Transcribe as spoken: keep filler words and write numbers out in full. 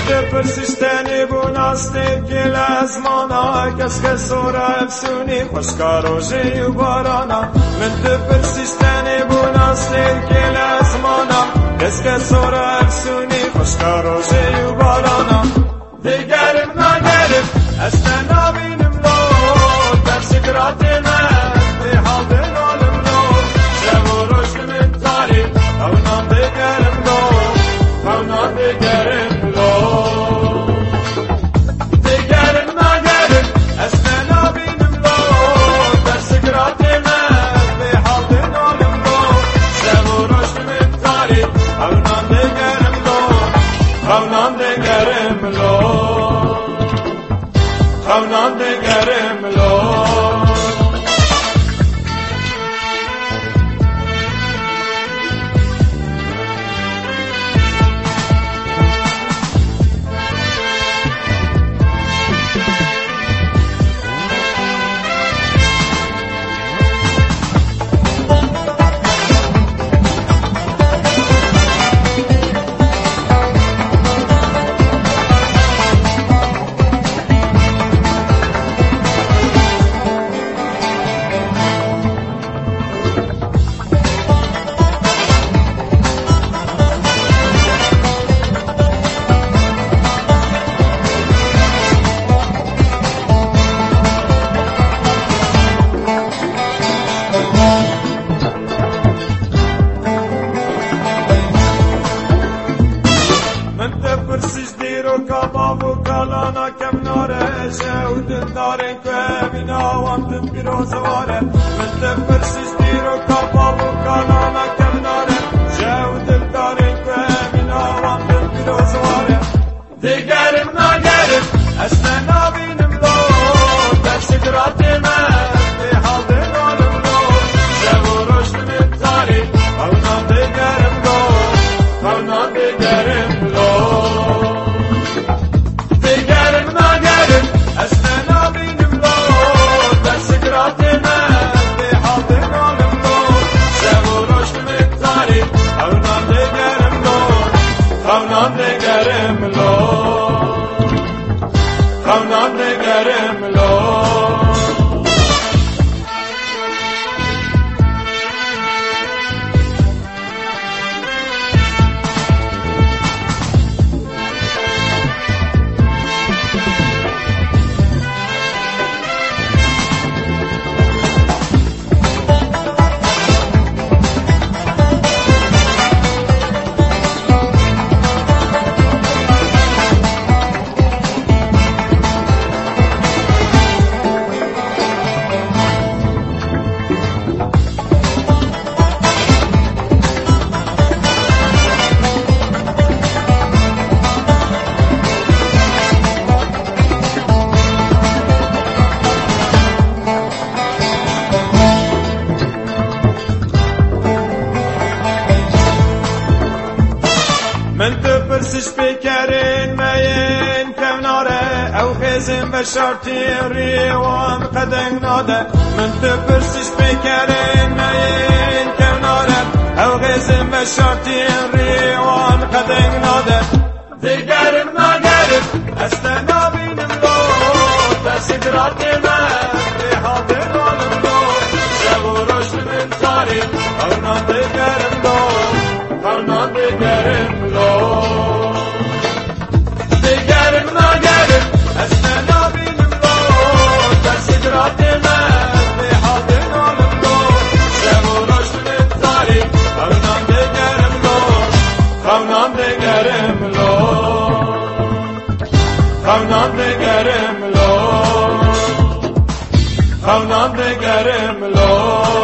te persisteni bunasti gil azmana Kes ke sora efsuni خوشکار و جیو بارانا من te persisteni bunasti gil azmana Kes ke sora efsuni خوشکار و جیو بارانا Digerim nagerim esne nabinim lo Tersikratime di haldin olim lo Şevu roşlimin tarih Avnan digerim lo Avnan digerim lo Digerim nagerim esne nabinim lo Tersikratime di haldin olim lo Şevu roşlimin tarih Avnan digerim lo Avnan digerim lo Avnan digerim lo Kabavu kalana kemnare Şehudun darin kevina Vandım bir ozvare Mente persistiro kabavu kalana kemnare Şehudun darin kevina Vandım bir ozvare Digerim nagerim Esne nabinim lo Tersikratime Di haldin olim lo Şevu roşlimin tarih Avnan digerim lo Avnan digerim lo Avnan digerim lo Avnan digerim lo من تپرسش بکرین مین کناره او خیزم و شرطی ریوان قدنگ ناده من تپرسش بکرین مین کناره او خیزم و شرطی ریوان قدنگ ناده دیگرم نگرم اصلا نبینم لو تسیدراتیمه دی حاضر آلم لو شب و رشد من تاری اونا دیگرم لو اونا دیگرم لو دیگرم نگرم اصلا نبینم لو تسیدراتیمه دی حاضر آلم لو شب و رشد من تاری اونا دیگرم لو اونا دیگرم لو Avnan digerim lo Avnan digerim lo